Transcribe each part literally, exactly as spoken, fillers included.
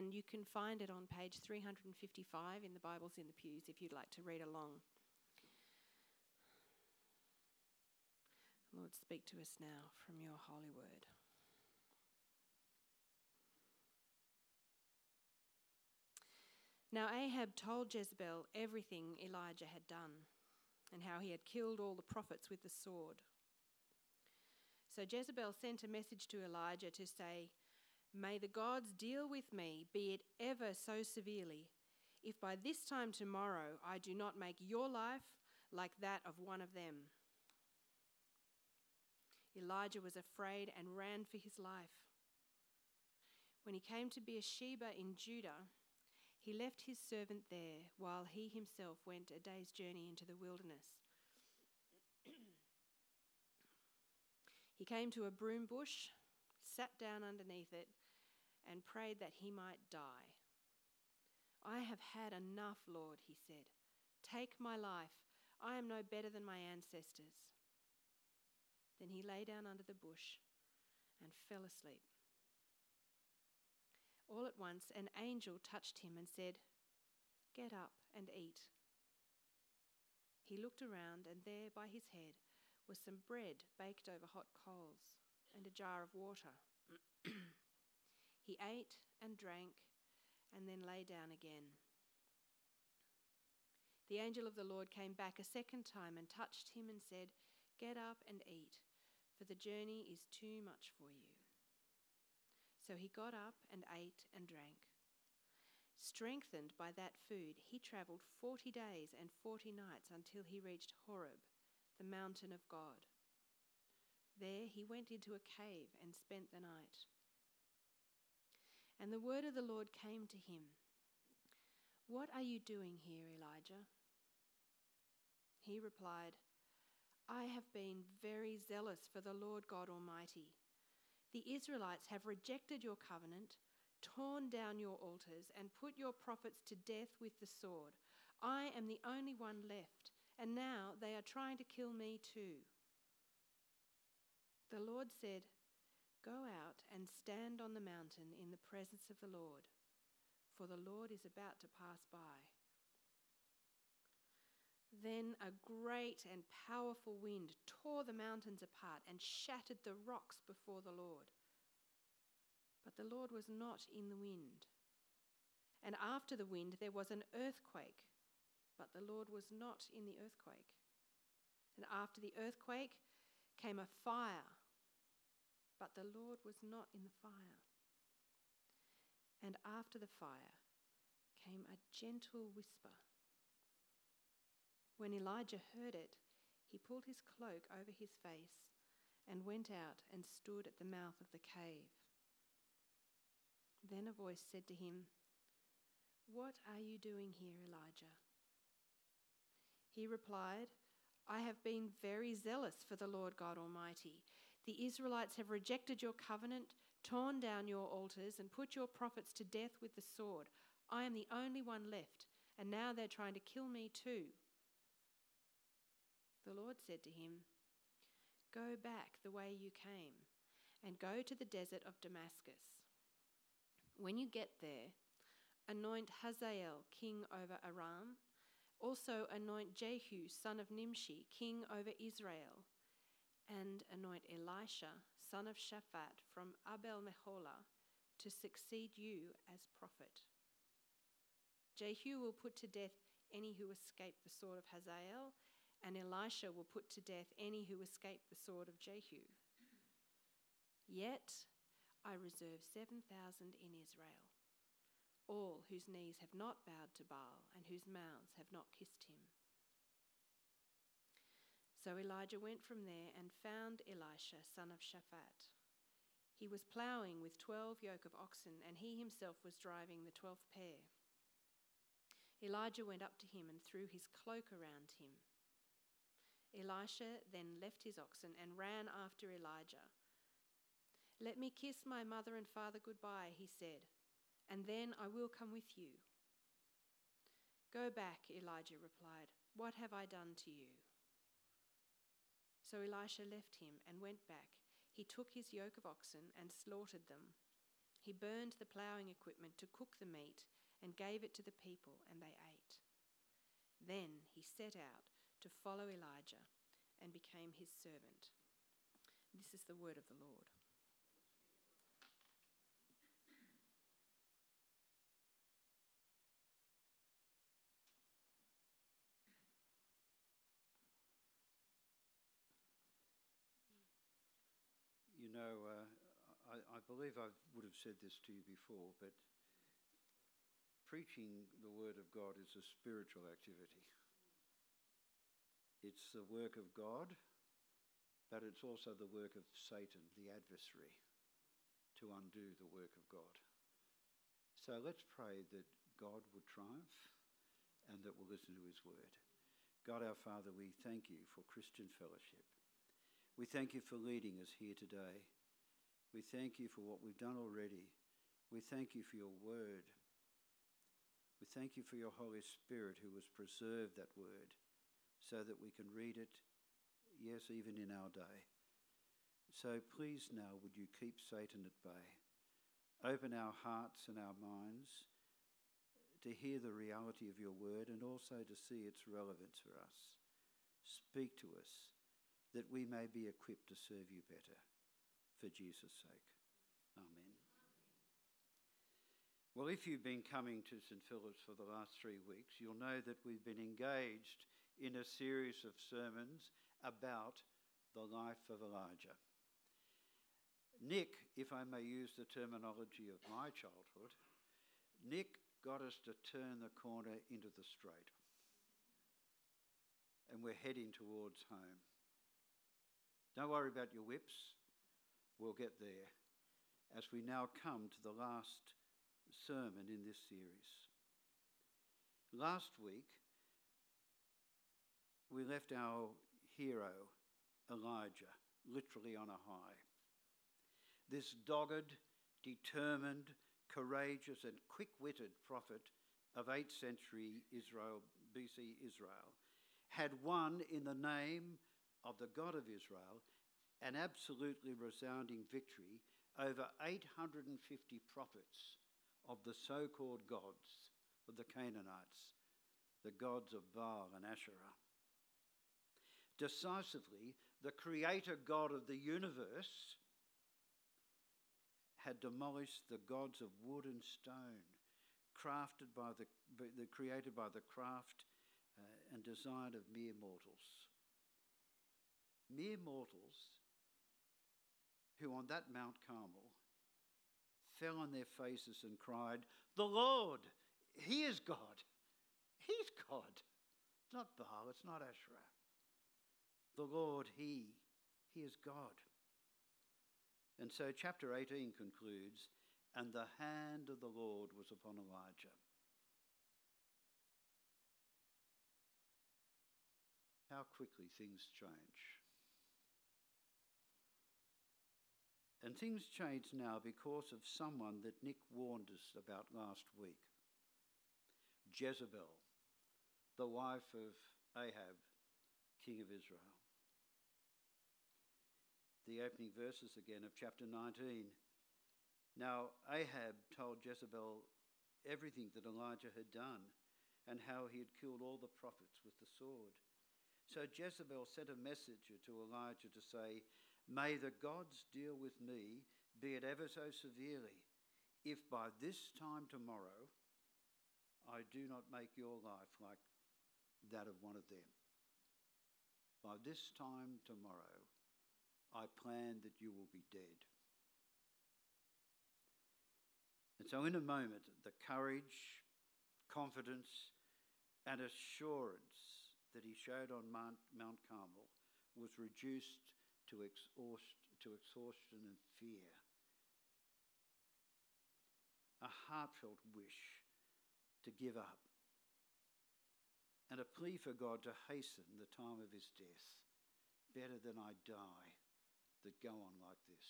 and you can find it on page three hundred fifty-five in the Bibles in the pews if you'd like to read along. Lord, speak to us now from your holy word. Now Ahab told Jezebel everything Elijah had done and how he had killed all the prophets with the sword. So Jezebel sent a message to Elijah to say, "May the gods deal with me, be it ever so severely, if by this time tomorrow I do not make your life like that of one of them." Elijah was afraid and ran for his life. When he came to Beersheba in Judah, he left his servant there while he himself went a day's journey into the wilderness. He came to a broom bush, sat down underneath it, and prayed that he might die. "I have had enough, Lord," he said. "Take my life. I am no better than my ancestors." Then he lay down under the bush and fell asleep. All at once an angel touched him and said, "Get up and eat." He looked around, and there by his head was some bread baked over hot coals and a jar of water. He ate and drank and then lay down again. The angel of the Lord came back a second time and touched him and said, "Get up and eat, for the journey is too much for you." So he got up and ate and drank. Strengthened by that food, he travelled forty days and forty nights until he reached Horeb, the mountain of God. There he went into a cave and spent the night. And the word of the Lord came to him, "What are you doing here, Elijah?" He replied, "I have been very zealous for the Lord God Almighty. The Israelites have rejected your covenant, torn down your altars, and put your prophets to death with the sword. I am the only one left, and now they are trying to kill me too." The Lord said, "Go out and stand on the mountain in the presence of the Lord, for the Lord is about to pass by." Then a great and powerful wind tore the mountains apart and shattered the rocks before the Lord. But the Lord was not in the wind. And after the wind there was an earthquake, but the Lord was not in the earthquake. And after the earthquake came a fire, but the Lord was not in the fire. And after the fire came a gentle whisper. When Elijah heard it, he pulled his cloak over his face and went out and stood at the mouth of the cave. Then a voice said to him, "What are you doing here, Elijah?" He replied, "I have been very zealous for the Lord God Almighty. The Israelites have rejected your covenant, torn down your altars, and put your prophets to death with the sword. I am the only one left, and now they're trying to kill me too." The Lord said to him, "Go back the way you came, and go to the desert of Damascus. When you get there, anoint Hazael king over Aram. Also anoint Jehu son of Nimshi king over Israel, and anoint Elisha son of Shaphat from Abel-Meholah to succeed you as prophet. Jehu will put to death any who escape the sword of Hazael, and Elisha will put to death any who escape the sword of Jehu. Yet I reserve seven thousand in Israel, all whose knees have not bowed to Baal and whose mouths have not kissed him." So Elijah went from there and found Elisha son of Shaphat. He was ploughing with twelve yoke of oxen, and he himself was driving the twelfth pair. Elijah went up to him and threw his cloak around him. Elisha then left his oxen and ran after Elijah. "Let me kiss my mother and father goodbye," he said, "and then I will come with you." "Go back," Elijah replied. "What have I done to you?" So Elisha left him and went back. He took his yoke of oxen and slaughtered them, He burned the ploughing equipment to cook the meat and gave it to the people, and they ate. Then he set out to follow Elijah and became his servant. This is the word of the Lord. You know, uh, I, I believe I would have said this to you before, but preaching the word of God is a spiritual activity. It's the work of God, but it's also the work of Satan, the adversary, to undo the work of God. So let's pray that God would triumph and that we'll listen to his word. God our Father, we thank you for Christian fellowship. We thank you for leading us here today. We thank you for what we've done already. We thank you for your word. We thank you for your Holy Spirit who has preserved that word so that we can read it, yes, even in our day. So please now would you keep Satan at bay. Open our hearts and our minds to hear the reality of your word and also to see its relevance for us. Speak to us that we may be equipped to serve you better for Jesus' sake. Amen. Well, if you've been coming to St Philip's for the last three weeks, you'll know that we've been engaged in a series of sermons about the life of Elijah. Nick, if I may use the terminology of my childhood, Nick got us to turn the corner into the straight. And we're heading towards home. Don't worry about your whips. We'll get there as we now come to the last sermon in this series. Last week, we left our hero, Elijah, literally on a high. This dogged, determined, courageous and quick-witted prophet of eighth century Israel, B C Israel, had won in the name of the God of Israel an absolutely resounding victory over eight hundred fifty prophets of the so-called gods of the Canaanites, the gods of Baal and Asherah. Decisively, the creator God of the universe had demolished the gods of wood and stone, crafted by the, the created by the craft uh, and design of mere mortals. Mere mortals who on that Mount Carmel fell on their faces and cried, "The Lord, he is God. He's God. It's not Baal, it's not Asherah. The Lord, he, he is God." And so chapter eighteen concludes, "And the hand of the Lord was upon Elijah." How quickly things change. And things change now because of someone that Nick warned us about last week. Jezebel, the wife of Ahab, king of Israel. The opening verses again of chapter nineteen. Now Ahab told Jezebel everything that Elijah had done and how he had killed all the prophets with the sword. So Jezebel sent a messenger to Elijah to say, "May the gods deal with me, be it ever so severely, if by this time tomorrow I do not make your life like that of one of them. By this time tomorrow I plan that you will be dead." And so in a moment, the courage, confidence and assurance that he showed on Mount, Mount Carmel was reduced to, exhaust, to exhaustion and fear. A heartfelt wish to give up and a plea for God to hasten the time of his death. Better than I die that go on like this.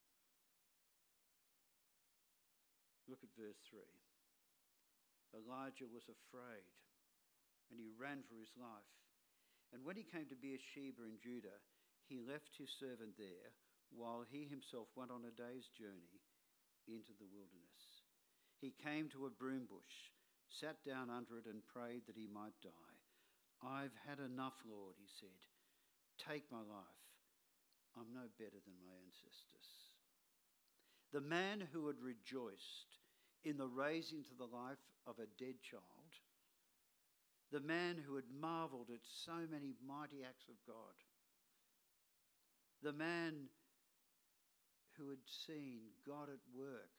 Look at verse three. Elijah was afraid and he ran for his life. And when he came to Beersheba in Judah, he left his servant there while he himself went on a day's journey into the wilderness. He came to a broom bush, sat down under it and prayed that he might die. I've had enough, Lord, he said. Take my life. I'm no better than my ancestors. The man who had rejoiced in the raising to the life of a dead child, the man who had marvelled at so many mighty acts of God, the man who had seen God at work,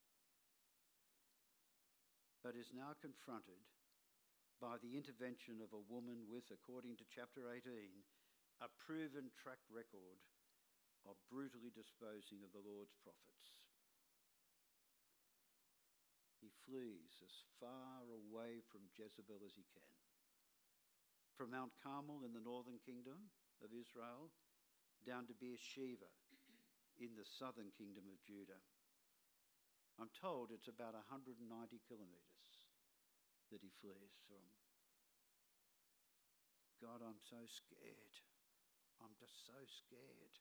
but is now confronted by the intervention of a woman with, according to chapter eighteen, a proven track record of brutally disposing of the Lord's prophets. He flees as far away from Jezebel as he can. From Mount Carmel in the northern kingdom of Israel down to Beersheba in the southern kingdom of Judah. I'm told it's about one hundred ninety kilometres that he flees from. God, I'm so scared. I'm just so scared.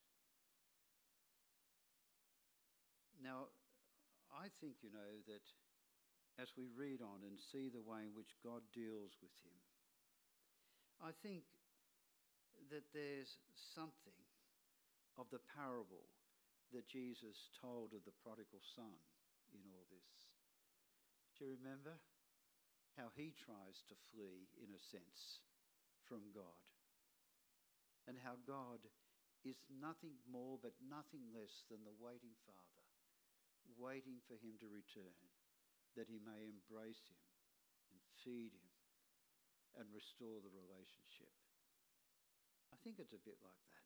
Now, I think, you know, that as we read on and see the way in which God deals with him, I think that there's something of the parable that Jesus told of the prodigal son in all this. Do you remember how he tries to flee, in a sense, from God? And how God is nothing more but nothing less than the waiting Father, waiting for him to return, that he may embrace him and feed him and restore the relationship. I think it's a bit like that.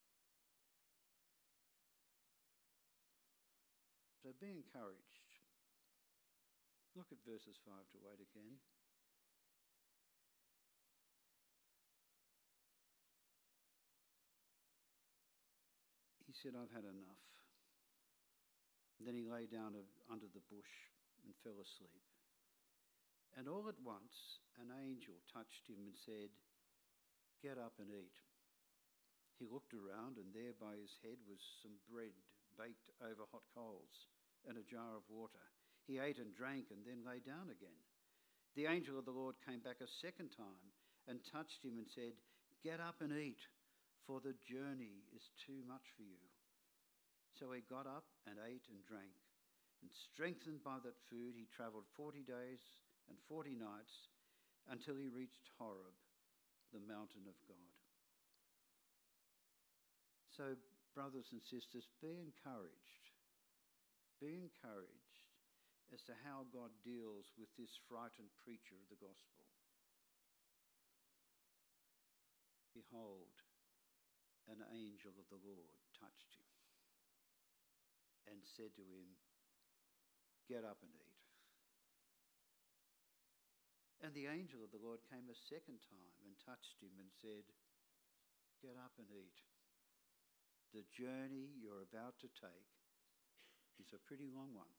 So be encouraged. Look at verses five to eight again. He said, I've had enough. And then he lay down under the bush and fell asleep. And all at once an angel touched him and said, get up and eat. He looked around, and there by his head was some bread baked over hot coals and a jar of water. He ate and drank and then lay down again. The angel of the Lord came back a second time and touched him and said, get up and eat, for the journey is too much for you. So he got up and ate and drank, and strengthened by that food, he travelled forty days and forty nights until he reached Horeb, the mountain of God. So, brothers and sisters, be encouraged. Be encouraged as to how God deals with this frightened preacher of the gospel. Behold, an angel of the Lord touched him and said to him, get up and eat. And the angel of the Lord came a second time and touched him and said, get up and eat. The journey you're about to take is a pretty long one.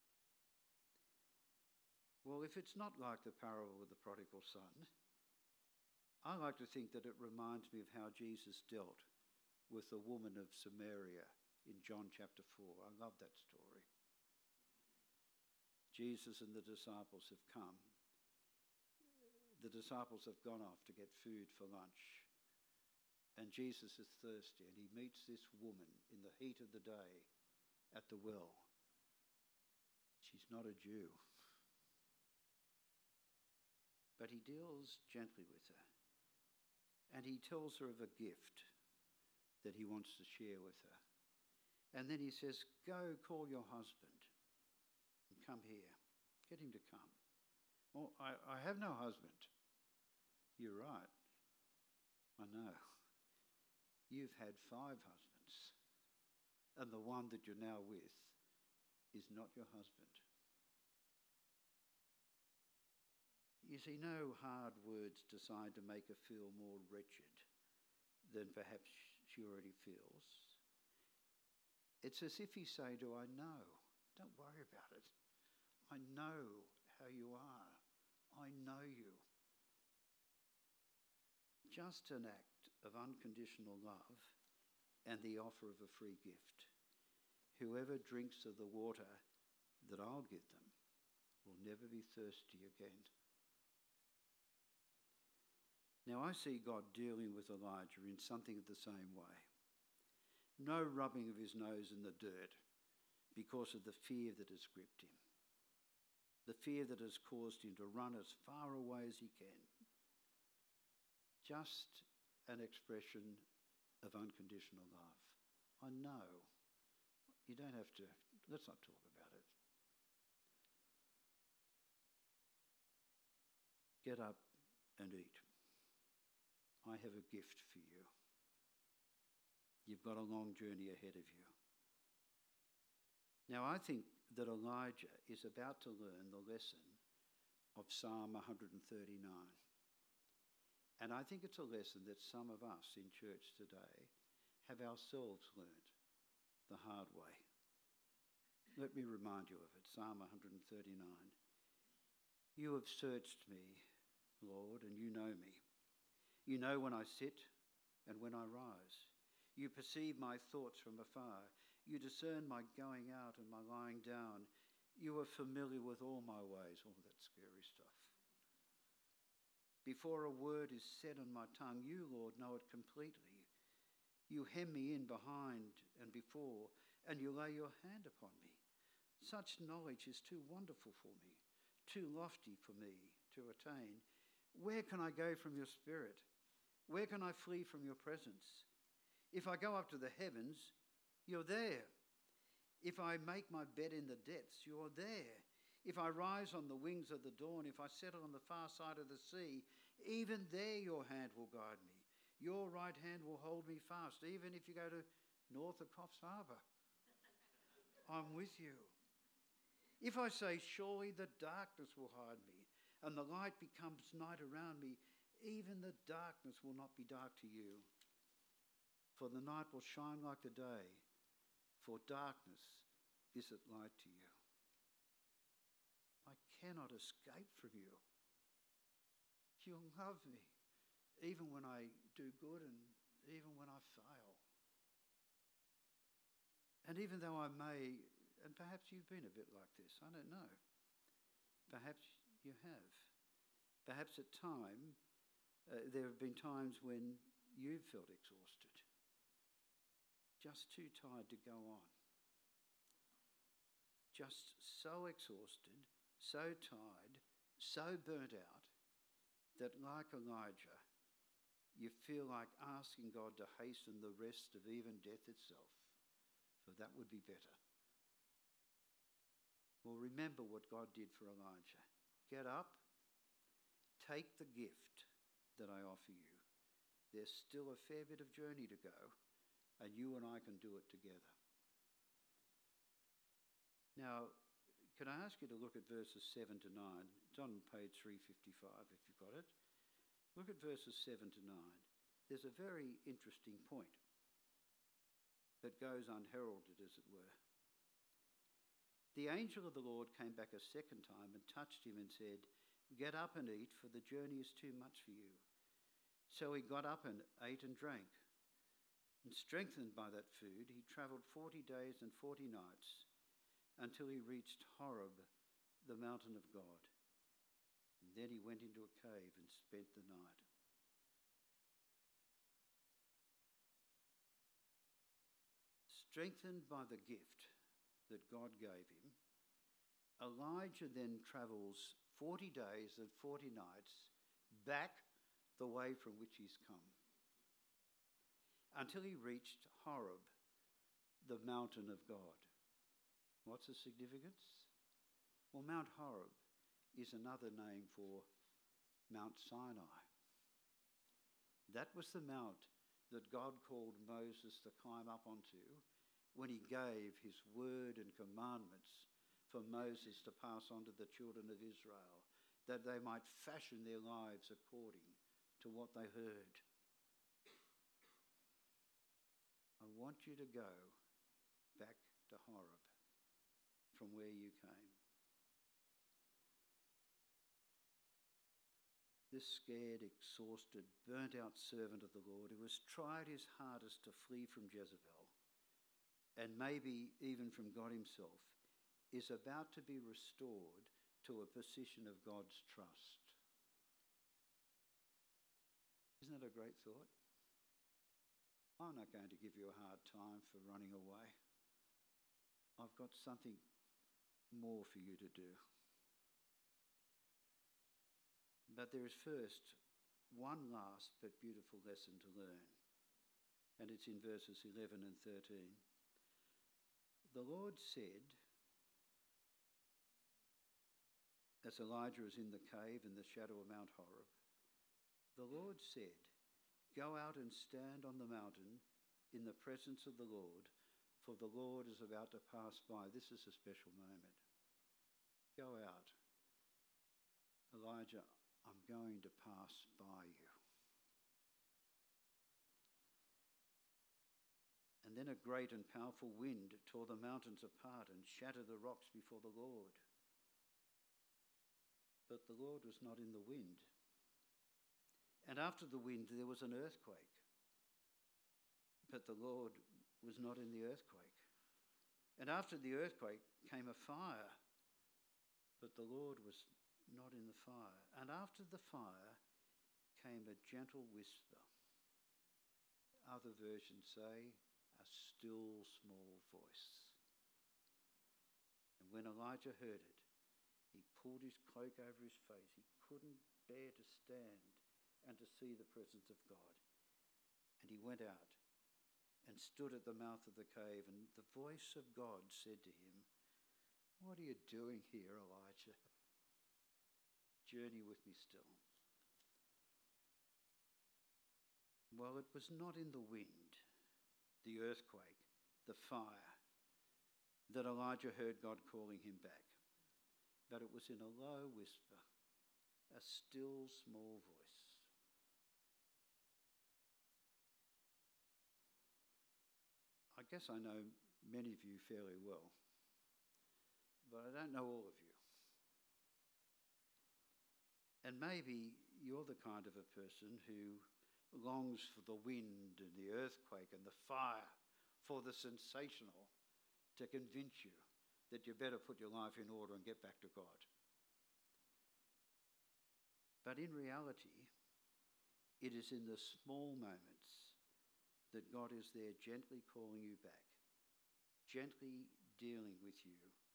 Well, if it's not like the parable of the prodigal son, I like to think that it reminds me of how Jesus dealt with the woman of Samaria in John chapter four. I love that story. Jesus and the disciples have come. The disciples have gone off to get food for lunch. And Jesus is thirsty, and he meets this woman in the heat of the day at the well. She's not a Jew. But he deals gently with her. And he tells her of a gift that he wants to share with her. And then he says, go call your husband and come here. Get him to come. Oh, I, I have no husband. You're right. I know. You've had five husbands. And the one that you're now with is not your husband. You see, no hard words decide to make her feel more wretched than perhaps she already feels. It's as if he's saying to her, I know, don't worry about it. I know how you are. I know you. Just an act of unconditional love and the offer of a free gift. Whoever drinks of the water that I'll give them will never be thirsty again. Now I see God dealing with Elijah in something of the same way. No rubbing of his nose in the dirt because of the fear that has gripped him. The fear that has caused him to run as far away as he can. Just an expression of unconditional love. I know. You don't have to, let's not talk about it. Get up and eat. I have a gift for you. You've got a long journey ahead of you. Now, I think that Elijah is about to learn the lesson of Psalm one thirty-nine. And I think it's a lesson that some of us in church today have ourselves learned the hard way. Let me remind you of it, Psalm one thirty-nine. You have searched me, Lord, and you know me. You know when I sit and when I rise. You perceive my thoughts from afar. You discern my going out and my lying down. You are familiar with all my ways, all that scary stuff. Before a word is said on my tongue, you, Lord, know it completely. You hem me in behind and before, and you lay your hand upon me. Such knowledge is too wonderful for me, too lofty for me to attain. Where can I go from your spirit? Where can I flee from your presence? If I go up to the heavens, you're there. If I make my bed in the depths, you're there. If I rise on the wings of the dawn, if I settle on the far side of the sea, even there your hand will guide me. Your right hand will hold me fast, even if you go to north of Coffs Harbour. I'm with you. If I say, surely the darkness will hide me, and the light becomes night around me, even the darkness will not be dark to you. For the night will shine like the day, for darkness is at light to you. I cannot escape from you. You love me, even when I do good and even when I fail. And even though I may, and perhaps you've been a bit like this, I don't know. Perhaps you have. Perhaps at time, uh, there have been times when you've felt exhausted, just too tired to go on. Just so exhausted, so tired, so burnt out, that like Elijah, you feel like asking God to hasten the rest of even death itself, for that would be better. Well, remember what God did for Elijah. Get up, take the gift that I offer you. There's still a fair bit of journey to go, and you and I can do it together. Now, can I ask you to look at verses seven to nine? It's on page three fifty-five if you've got it. Look at verses seven to nine. There's a very interesting point that goes unheralded, as it were. The angel of the Lord came back a second time and touched him and said, "Get up and eat, for the journey is too much for you." So he got up and ate and drank. And strengthened by that food, he travelled forty days and forty nights until he reached Horeb, the mountain of God. And then he went into a cave and spent the night. Strengthened by the gift that God gave him, Elijah then travels forty days and forty nights back the way from which he's come, until he reached Horeb, the mountain of God. What's the significance? Well, Mount Horeb is another name for Mount Sinai. That was the mount that God called Moses to climb up onto when he gave his word and commandments for Moses to pass on to the children of Israel, that they might fashion their lives according to what they heard. I want you to go back to Horeb from where you came. This scared, exhausted, burnt-out servant of the Lord who has tried his hardest to flee from Jezebel, and maybe even from God himself, is about to be restored to a position of God's trust. Isn't that a great thought? I'm not going to give you a hard time for running away. I've got something more for you to do. But there is first one last but beautiful lesson to learn, and it's in verses eleven and thirteen. The Lord said, as Elijah is in the cave in the shadow of Mount Horeb, the Lord said, "Go out and stand on the mountain in the presence of the Lord, for the Lord is about to pass by." This is a special moment. Go out. Elijah, I'm going to pass by you. And then a great and powerful wind tore the mountains apart and shattered the rocks before the Lord. But the Lord was not in the wind. And after the wind there was an earthquake. But the Lord was not in the earthquake. And after the earthquake came a fire. But the Lord was not in the fire. And after the fire came a gentle whisper. Other versions say, a still small voice. And when Elijah heard it, he pulled his cloak over his face. He couldn't bear to stand and to see the presence of God. And he went out and stood at the mouth of the cave, and the voice of God said to him, "What are you doing here, Elijah? Journey with me still." Well, it was not in the wind, the earthquake, the fire, that Elijah heard God calling him back, but it was in a low whisper, a still small voice. I guess I know many of you fairly well, but I don't know all of you. And maybe you're the kind of a person who longs for the wind and the earthquake and the fire, for the sensational, to convince you that you better put your life in order and get back to God. But in reality, it is in the small moments that God is there gently calling you back, gently dealing with you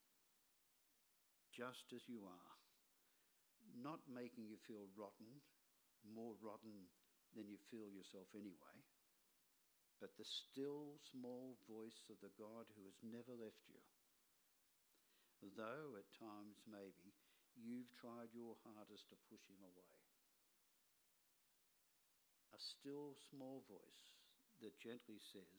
just as you are, not making you feel rotten, more rotten than you feel yourself anyway, but the still small voice of the God who has never left you. Though at times maybe you've tried your hardest to push him away. A still small voice that gently says,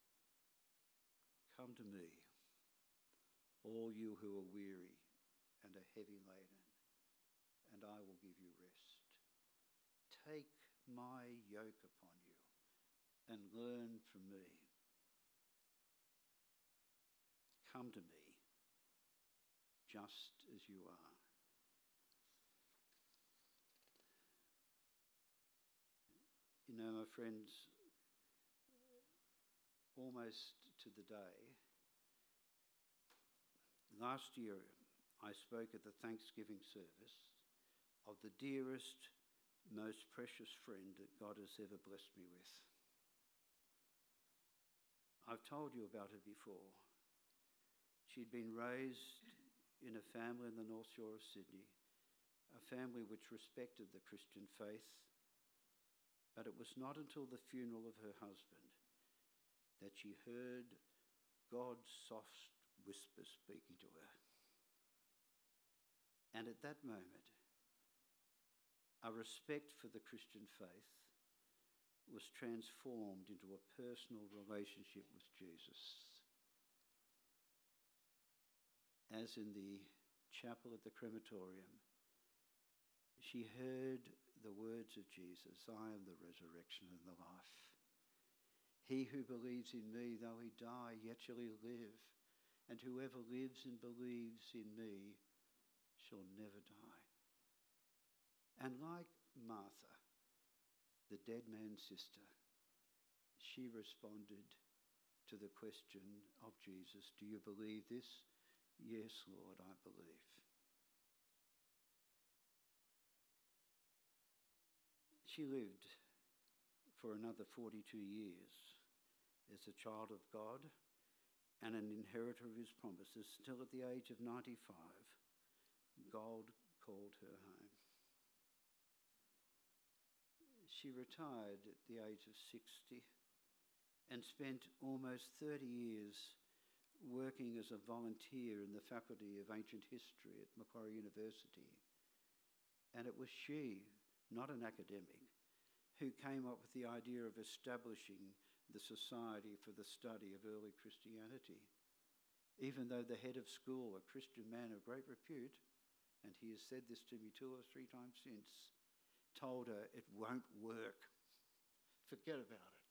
"Come to me, all you who are weary and are heavy laden, and I will give you rest. Take my yoke upon you and learn from me. Come to me, just as you are." You know, my friends, almost to the day, last year I spoke at the Thanksgiving service of the dearest, most precious friend that God has ever blessed me with. I've told you about her before. She'd been raised in a family in the North Shore of Sydney, a family which respected the Christian faith, but it was not until the funeral of her husband that she heard God's soft whisper speaking to her. And at that moment, a respect for the Christian faith was transformed into a personal relationship with Jesus. As in the chapel at the crematorium, she heard the words of Jesus, "I am the resurrection and the life. He who believes in me, though he die, yet shall he live. And whoever lives and believes in me shall never die." And like Martha, the dead man's sister, she responded to the question of Jesus, "Do you believe this? Yes, Lord, I believe. She lived for another forty-two years as a child of God and an inheritor of his promises. Still at the age of ninety-five, God called her home. She retired at the age of sixty and spent almost thirty years working as a volunteer in the Faculty of Ancient History at Macquarie University. And it was she, not an academic, who came up with the idea of establishing the Society for the Study of Early Christianity. Even though the head of school, a Christian man of great repute, and he has said this to me two or three times since, told her it won't work. Forget about it.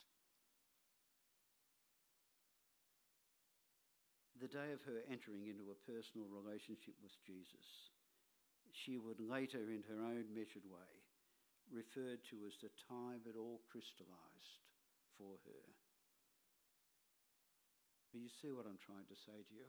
The day of her entering into a personal relationship with Jesus, she would later, in her own measured way, referred to as the time it all crystallised for her. But you see what I'm trying to say to you?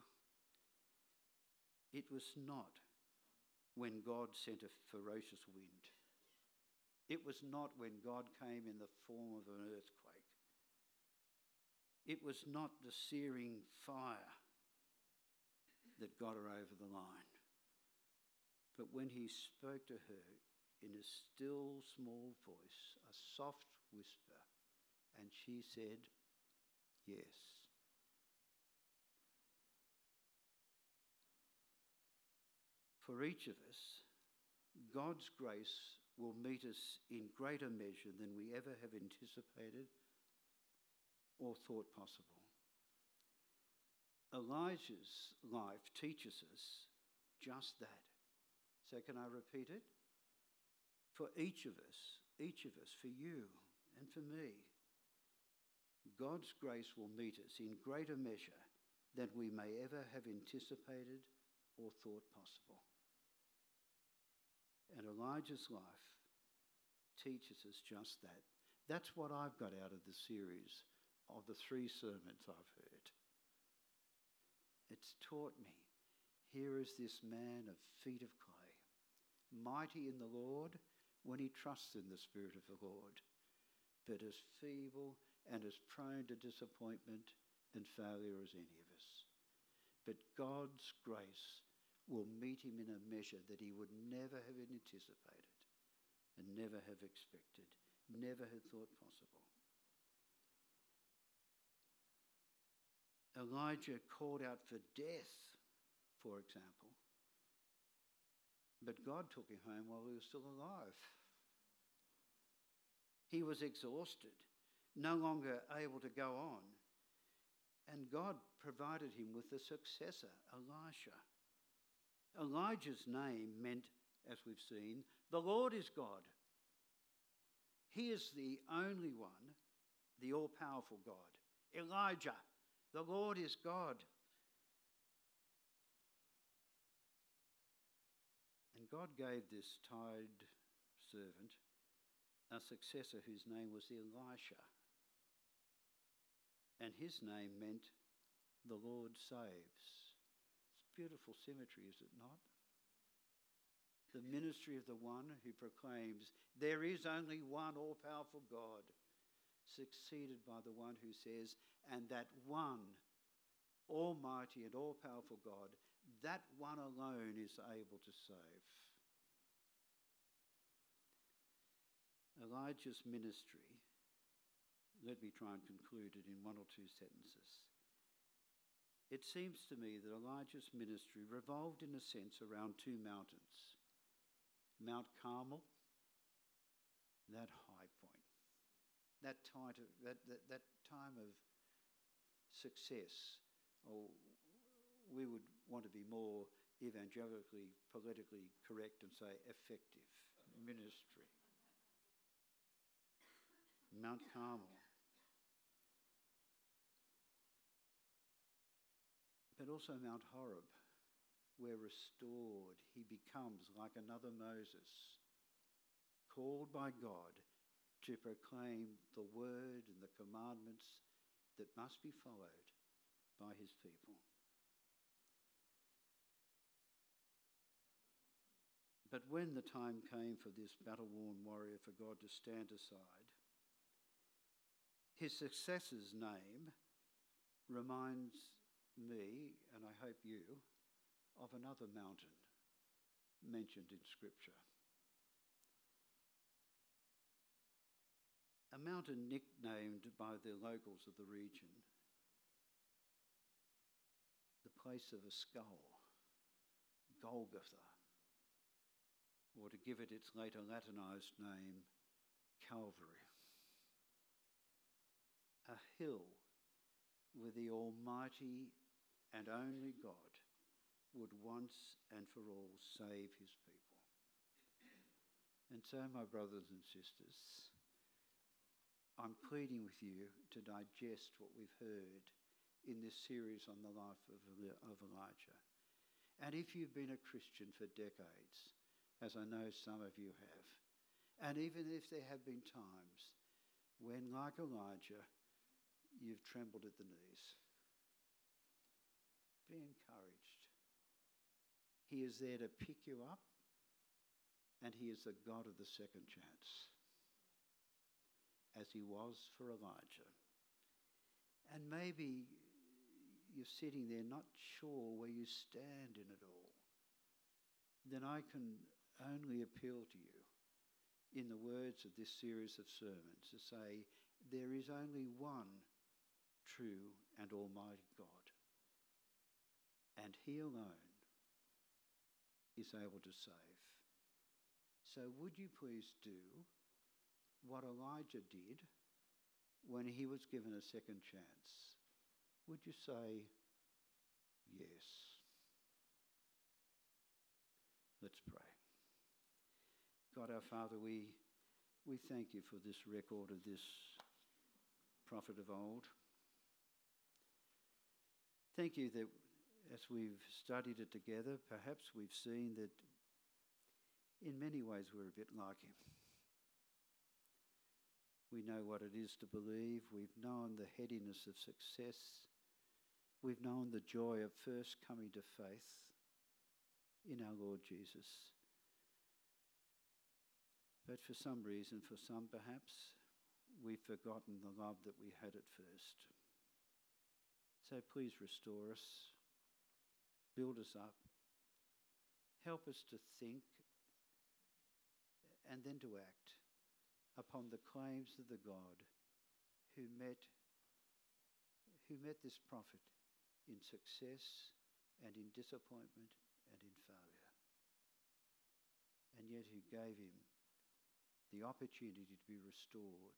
It was not when God sent a ferocious wind. It was not when God came in the form of an earthquake. It was not the searing fire that got her over the line. But when he spoke to her in a still, small voice, a soft whisper, and she said, yes. For each of us, God's grace will meet us in greater measure than we ever have anticipated or thought possible. Elijah's life teaches us just that. So can I repeat it? For each of us, each of us, for you and for me, God's grace will meet us in greater measure than we may ever have anticipated or thought possible. And Elijah's life teaches us just that. That's what I've got out of the series of the three sermons I've heard. It's taught me, here is this man of feet of clay, mighty in the Lord when he trusts in the Spirit of the Lord, but as feeble and as prone to disappointment and failure as any of us. But God's grace will meet him in a measure that he would never have anticipated and never have expected, never had thought possible. Elijah called out for death, for example, but God took him home while he was still alive. He was exhausted, no longer able to go on, and God provided him with a successor, Elisha. Elijah's name meant, as we've seen, the Lord is God. He is the only one, the all-powerful God. Elijah, the Lord is God. And God gave this tired servant a successor whose name was Elisha. And his name meant the Lord saves. It's beautiful symmetry, is it not? The ministry of the one who proclaims there is only one all-powerful God, succeeded by the one who says, and that one almighty and all-powerful God, that one alone is able to save. Elijah's ministry, let me try and conclude it in one or two sentences. It seems to me that Elijah's ministry revolved in a sense around two mountains. Mount Carmel, that high point, that time of, that, that, that time of success, or we would want to be more evangelically, politically correct and say effective ministry. Mount Carmel. But also Mount Horeb, where restored he becomes like another Moses, called by God to proclaim the word and the commandments that must be followed by his people. But when the time came for this battle-worn warrior for God to stand aside, his successor's name reminds me, and I hope you, of another mountain mentioned in Scripture. A mountain nicknamed by the locals of the region the place of a skull, Golgotha, or to give it its later Latinised name, Calvary. A hill where the Almighty and only God would once and for all save his people. And so, my brothers and sisters, I'm pleading with you to digest what we've heard in this series on the life of, of Elijah. And if you've been a Christian for decades, as I know some of you have, and even if there have been times when, like Elijah, you've trembled at the knees, be encouraged. He is there to pick you up, and he is the God of the second chance, as he was for Elijah. And maybe you're sitting there not sure where you stand in it all. Then I can only appeal to you in the words of this series of sermons to say, there is only one true and almighty God, and he alone is able to save. So would you please do what Elijah did when he was given a second chance? Would you say yes? Let's pray. God our Father, we, we thank you for this record of this prophet of old. Thank you that as we've studied it together, perhaps we've seen that in many ways we're a bit like him. We know what it is to believe. We've known the headiness of success. We've known the joy of first coming to faith in our Lord Jesus. But for some reason, for some perhaps, we've forgotten the love that we had at first. So please restore us, build us up, help us to think and then to act upon the claims of the God who met, who met this prophet in success and in disappointment and in failure, and yet who gave him the opportunity to be restored,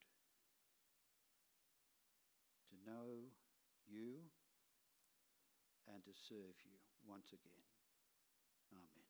to know you and to serve you once again. Amen.